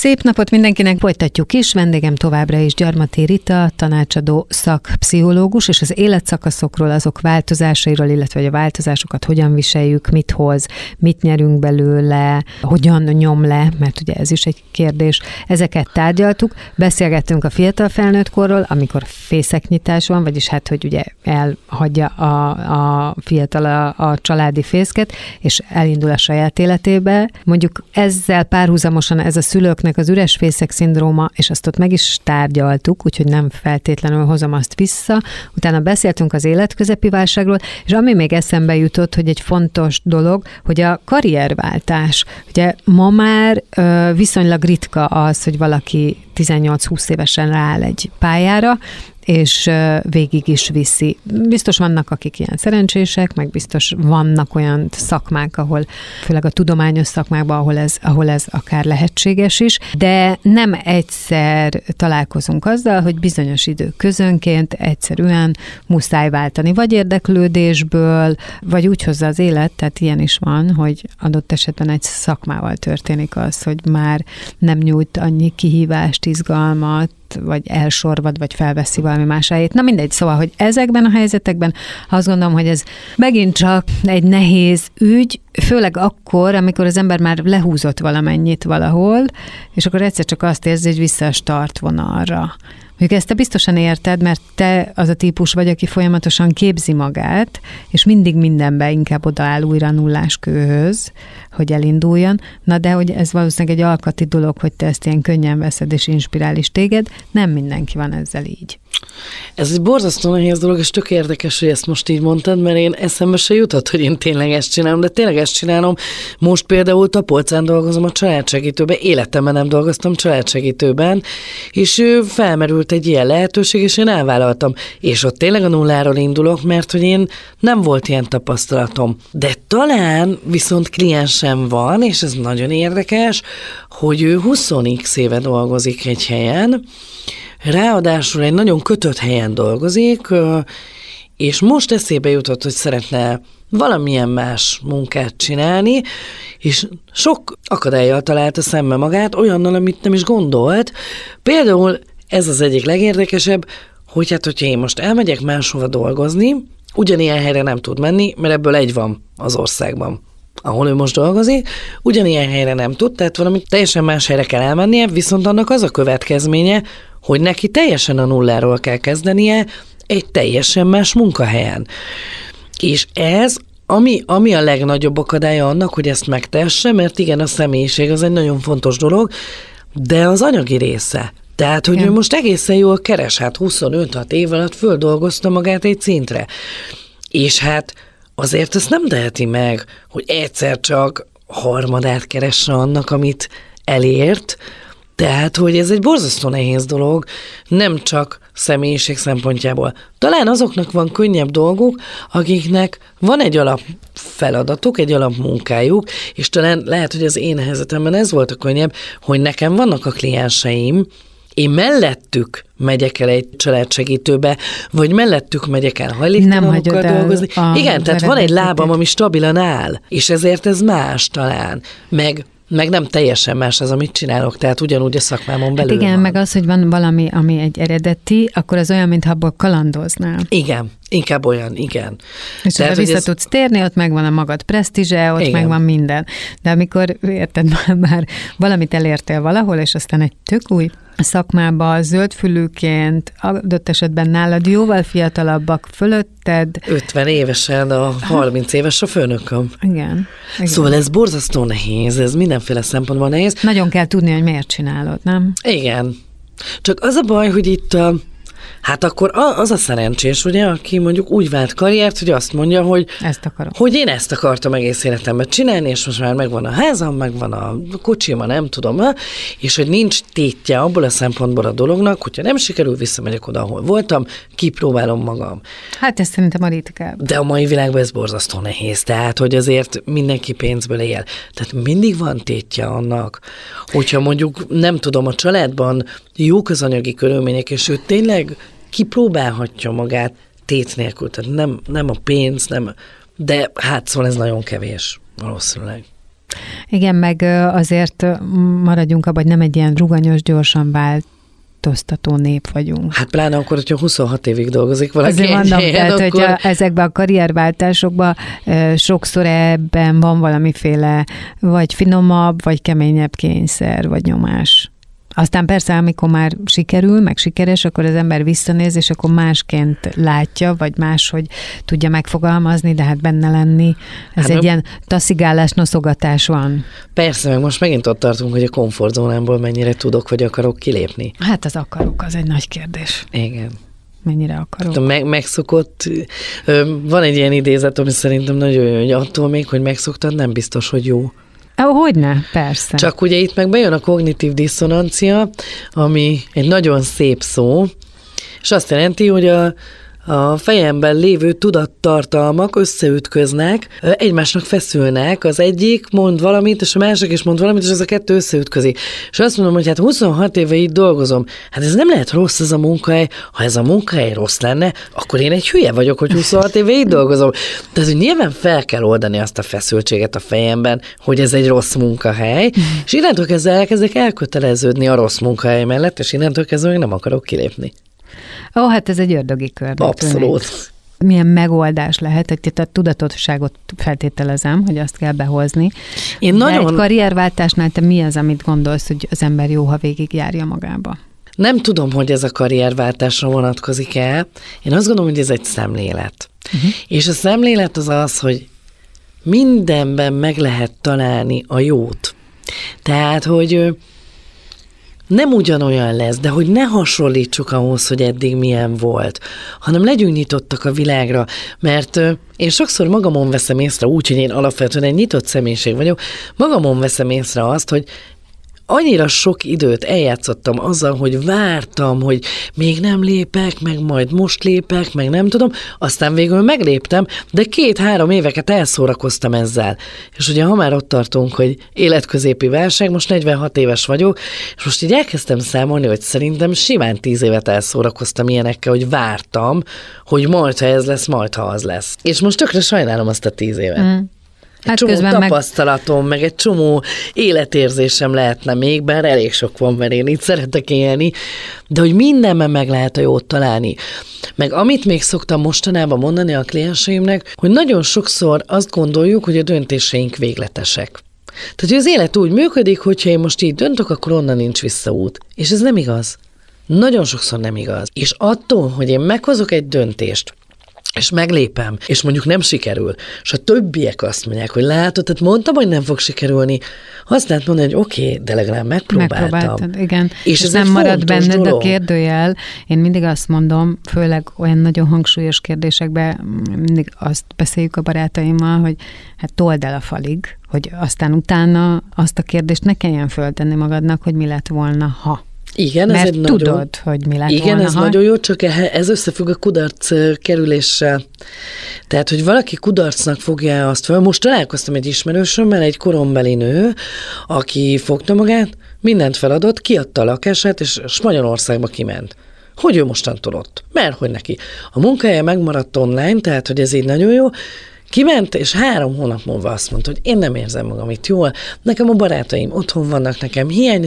Szép napot mindenkinek, folytatjuk is. Vendégem továbbra is Gyarmati Rita, tanácsadó szakpszichológus, és az életszakaszokról, azok változásairól, illetve a változásokat hogyan viseljük, mit hoz, mit nyerünk belőle, hogyan nyom le, mert ugye ez is egy kérdés. Ezeket tárgyaltuk, beszélgettünk a fiatal felnőtt korról, amikor fészeknyitás van, vagyis hát, hogy ugye elhagyja a fiatal a családi fészket, és elindul a saját életébe. Mondjuk ezzel párhuzamosan ez a szülőknek az üres fészek szindróma, és azt ott meg is tárgyaltuk, úgyhogy nem feltétlenül hozom azt vissza. Utána beszéltünk az életközepi válságról, és ami még eszembe jutott, hogy egy fontos dolog, hogy a karrierváltás. Ugye ma már viszonylag ritka az, hogy valaki 18-20 évesen rááll egy pályára, és végig is viszi. Biztos vannak, akik ilyen szerencsések, meg biztos vannak olyan szakmák, ahol, főleg a tudományos szakmákban, ahol ez akár lehetséges is, de nem egyszer találkozunk azzal, hogy bizonyos idő közönként egyszerűen muszáj váltani, vagy érdeklődésből, vagy úgy hozza az élet, tehát ilyen is van, hogy adott esetben egy szakmával történik az, hogy már nem nyújt annyi kihívást, izgalmat, vagy elsorvad, vagy felveszi valami más helyét. Na mindegy, szóval, hogy ezekben a helyzetekben azt gondolom, hogy ez megint csak egy nehéz ügy, főleg akkor, amikor az ember már lehúzott valamennyit valahol, és akkor egyszer csak azt érzi, hogy vissza a startvonalra. Mondjuk ezt te biztosan érted, mert te az a típus vagy, aki folyamatosan képzi magát, és mindig mindenben inkább odaáll újra nullás kőhöz, hogy elinduljon. Na de hogy ez valószínűleg egy alkati dolog, hogy te ezt ilyen könnyen veszed és inspirál is téged, nem mindenki van ezzel így. Ez egy borzasztó nehéz dolog, és tök érdekes, hogy ezt most így mondtad, mert én eszembe se jutott, hogy én tényleg ezt csinálom, de tényleg ezt csinálom. Most például Tapolcán dolgozom a családsegítőben, életemben nem dolgoztam családsegítőben, és felmerült egy ilyen lehetőség, és én elvállaltam. És ott tényleg a nulláról indulok, mert hogy én nem volt ilyen tapasztalatom. De talán viszont kliensem van, és ez nagyon érdekes, hogy ő 20x éve dolgozik egy helyen, ráadásul egy nagyon kötött helyen dolgozik, és most eszébe jutott, hogy szeretne valamilyen más munkát csinálni, és sok akadállyal találta szembe magát, olyannal, amit nem is gondolt. Például ez az egyik legérdekesebb, hogy hát, hogyha én most elmegyek máshova dolgozni, ugyanilyen helyre nem tud menni, mert ebből egy van az országban, ahol ő most dolgozik, ugyanilyen helyre nem tud, tehát valami teljesen más helyre kell elmennie, viszont annak az a következménye, hogy neki teljesen a nulláról kell kezdenie egy teljesen más munkahelyen. És ez, ami a legnagyobb akadálya annak, hogy ezt megtesse, mert igen, a személyiség az egy nagyon fontos dolog, de az anyagi része. Tehát, hogy ő most egészen jól keres, hát 25-6 év alatt földolgozta magát egy szintre. És hát azért ezt nem teheti meg, hogy egyszer csak harmadát keresse annak, amit elért. Tehát, hogy ez egy borzasztó nehéz dolog, nem csak személyiség szempontjából. Talán azoknak van könnyebb dolguk, akiknek van egy alapfeladatuk, egy alapmunkájuk, és talán lehet, hogy az én helyzetemben ez volt a könnyebb, hogy nekem vannak a klienseim, én mellettük megyek el egy családsegítőbe, vagy mellettük megyek el hajléktalanokkal dolgozni. Igen, tehát van egy lábam, ami stabilan áll, és ezért ez más talán. Meg nem teljesen más az, amit csinálok, tehát ugyanúgy a szakmámon belül igen, van. meg az, hogy van valami, ami egy eredeti, akkor az olyan, mintha abból kalandoznál. Igen, inkább olyan, igen. És tehát, vissza tudsz térni, ott megvan a magad presztízse, ott igen, megvan minden. De amikor, érted, már valamit elértél valahol, és aztán egy tök új szakmába, zöldfülűként, adott esetben nálad jóval fiatalabbak fölötted. 50 évesen, a 30 éves a főnököm. Igen. Szóval ez borzasztó nehéz, ez mindenféle szempontból nehéz. Nagyon kell tudni, hogy miért csinálod, nem? Igen. Csak az a baj, hogy itt hát akkor az a szerencsés, ugye, aki mondjuk úgy vált karriert, hogy azt mondja, hogy, hogy én ezt akartam egész életemben csinálni, és most már megvan a házam, megvan a kocsima, nem tudom, és hogy nincs tétje abból a szempontból a dolognak, hogyha nem sikerül, visszamegyek oda, ahol voltam, kipróbálom magam. Hát ez szerintem a ritkább. De a mai világban ez borzasztó nehéz, tehát, hogy azért mindenki pénzből él. Tehát mindig van tétje annak, hogyha mondjuk, nem tudom, a családban jók az anyagi körülmények, és ő tényleg kipróbálhatja magát tét nélkül, tehát nem a pénz, nem, de hát szóval ez nagyon kevés, valószínűleg. Igen, meg azért maradjunk abban, hogy nem egy ilyen ruganyos, gyorsan változtató nép vagyunk. Hát pláne akkor, hogyha 26 évig dolgozik valaki. Azért mondom, tehát, hogyha ezekben a karrierváltásokban sokszor ebben van valamiféle vagy finomabb, vagy keményebb kényszer, vagy nyomás. Aztán persze, amikor már sikerül, meg sikeres, akkor az ember visszanéz, és akkor másként látja, vagy máshogy tudja megfogalmazni, de hát benne lenni. Ez egy ilyen taszigálás, noszogatás van. Persze, meg most megint ott tartunk, hogy a komfortzónámból mennyire tudok, vagy akarok kilépni. Hát az akarok, az egy nagy kérdés. Igen. Mennyire akarok. Megszokott, van egy ilyen idézet, ami szerintem nagyon jó, hogy attól még, hogy megszoktad, nem biztos, hogy jó. Hogyne, persze. Csak ugye itt meg bejön a kognitív diszonancia, ami egy nagyon szép szó, és azt jelenti, hogy a fejemben lévő tudattartalmak összeütköznek, egymásnak feszülnek, az egyik mond valamit, és a másik is mond valamit, és az a kettő összeütközik. És azt mondom, hogy hát 26 éve itt dolgozom, hát ez nem lehet rossz ez a munkahely, ha ez a munkahely rossz lenne, akkor én egy hülye vagyok, hogy 26 éve itt dolgozom. Tehát, hogy nyilván fel kell oldani azt a feszültséget a fejemben, hogy ez egy rossz munkahely, és innentől kezdve elkezdek elköteleződni a rossz munkahely mellett, és innentől kezdve nem akarok kilépni. Hát ez egy ördögi kör. Abszolút. Milyen megoldás lehet, hogy a tudatosságot feltételezem, hogy azt kell behozni. De egy karrierváltásnál te mi az, amit gondolsz, hogy az ember jó, ha végigjárja magába? Nem tudom, hogy ez a karrierváltásra vonatkozik el. Én azt gondolom, hogy ez egy szemlélet. És a szemlélet az az, hogy mindenben meg lehet találni a jót. Tehát, hogy nem ugyanolyan lesz, de hogy ne hasonlítsuk ahhoz, hogy eddig milyen volt, hanem legyünk nyitottak a világra, mert én sokszor magamon veszem észre, úgyhogy én alapvetően egy nyitott személyiség vagyok, magamon veszem észre azt, hogy annyira sok időt eljátszottam azzal, hogy vártam, hogy még nem lépek, meg majd most lépek, meg nem tudom, aztán végül megléptem, de 2-3 éveket elszórakoztam ezzel. És ugye ha már ott tartunk, hogy életközépi válság, most 46 éves vagyok, és most így elkezdtem számolni, hogy szerintem simán 10 évet elszórakoztam ilyenekkel, hogy vártam, hogy majd ha ez lesz, majd ha az lesz. És most tökre sajnálom azt a 10 évet. Egy csomó tapasztalatom, meg egy csomó életérzésem lehetne még, bár elég sok van, mert én itt szeretek élni, de hogy mindenben meg lehet a jót találni. Meg amit még szoktam mostanában mondani a klienseimnek, hogy nagyon sokszor azt gondoljuk, hogy a döntéseink végletesek. Tehát, hogy az élet úgy működik, hogyha én most így döntök, akkor onnan nincs visszaút. És ez nem igaz. Nagyon sokszor nem igaz. És attól, hogy én meghozok egy döntést, és meglépem, és mondjuk nem sikerül, és a többiek azt mondják, hogy látod, tehát mondtam, hogy nem fog sikerülni, azt lehet mondani, hogy oké, de legalább megpróbáltam. Igen. És ez nem marad benned dolog. A kérdőjel. Én mindig azt mondom, főleg olyan nagyon hangsúlyos kérdésekben, mindig azt beszéljük a barátaimmal, hogy hát told el a falig, hogy aztán utána azt a kérdést ne kelljen föltenni magadnak, hogy mi lett volna, ha. Igen, mert ez egy tudod, nagyon, hogy mi lett igen, volna. Ez nagyon jó, csak ez összefügg a kudarc kerüléssel. Tehát, hogy valaki kudarcnak fogja azt fel. Most találkoztam egy ismerősömmel, egy korombeli nő, aki fogta magát, mindent feladott, kiadta a lakását, és Spanyolországba kiment. Hogy ő mostantól ott? Mert hogy neki. A munkahelye megmaradt online, tehát, hogy ez így nagyon jó. Kiment, és 3 hónap múlva azt mondta, hogy én nem érzem magam itt jól, nekem a barátaim otthon vannak, nekem hiány,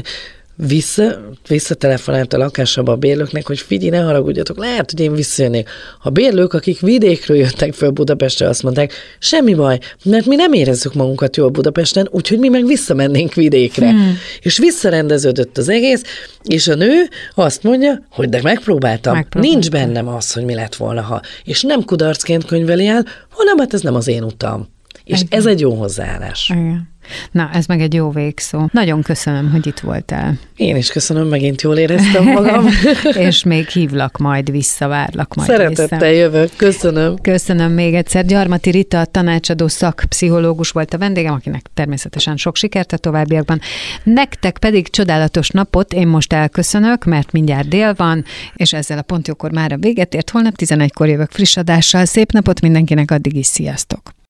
visszatelefonált a lakásába a bérlőknek, hogy figyelj, ne haragudjatok, lehet, hogy én visszajönnék. A bérlők, akik vidékről jöttek föl Budapestre, azt mondták, semmi baj, mert mi nem érezzük magunkat jól Budapesten, úgyhogy mi meg visszamennénk vidékre. És visszarendeződött az egész, és a nő azt mondja, hogy de megpróbáltam. Nincs bennem az, hogy mi lett volna, ha. És nem kudarcként könyveli el, hanem hát ez nem az én utam. És ez egy jó hozzáállás. Igen. Na, ez meg egy jó végszó. Nagyon köszönöm, hogy itt voltál. Én is köszönöm, megint jól éreztem magam. És még hívlak majd, visszavárlak majd. Szeretettel jövök, köszönöm. Köszönöm még egyszer. Gyarmati Rita, tanácsadó szakpszichológus volt a vendégem, akinek természetesen sok sikert a továbbiakban. Nektek pedig csodálatos napot, én most elköszönök, mert mindjárt dél van, és ezzel a Pontjókor már a véget ért. Holnap 11-kor jövök friss adással. Szép napot mindenkinek, addig is sziasztok!